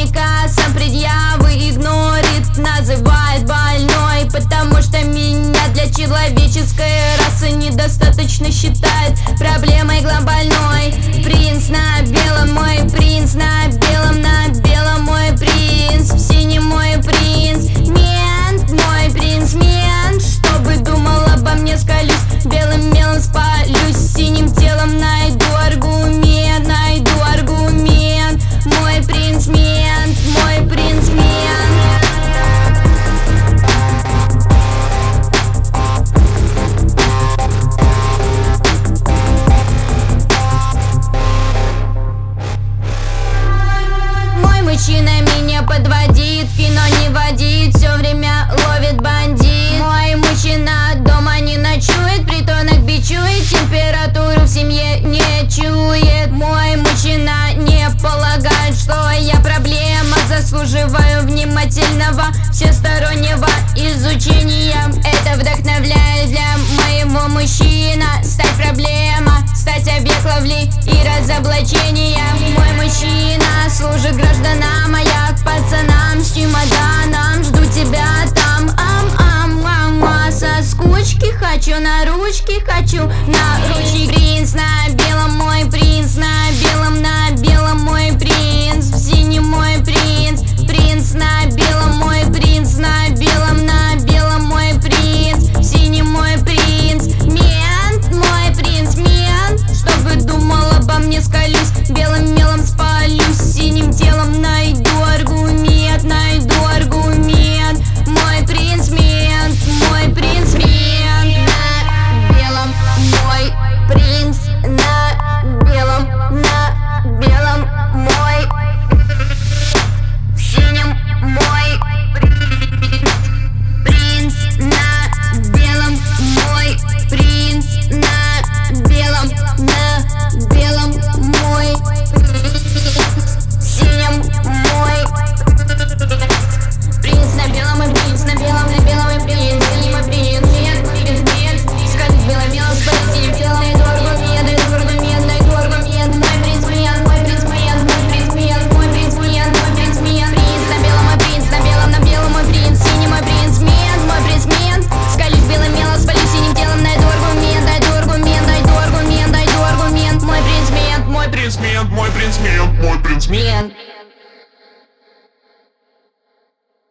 наверняка сам предъявы игнорит, называет больной, потому что меня для человеческой расы недостаточно считает проблемой глобальной. Принц на белом, мой принц на белом, мой принц, в синем мой принц, мент, мой принц, мент. Что бы думал обо мне, скалюсь, белым мелом спалюсь, синим телом найду аргумент, мой принц, мент, мой принц, мент. Мой мужчина меня подводит, кино не водит, все время ловит бандит. Мой мужчина дома не ночует, притонок бичует, температуру в семье не чует. Мой мужчина не полагает, что я проблема, заслуживаю внимательного всестороннего изучения. Это вдохновляет для моего мужчина стать проблема, стать объект ловли и разоблачения. Мой мужчина служит гражданам, маяк пацанам с чемоданом. Жду тебя там, со скучки хочу на ручки, хочу на ручки.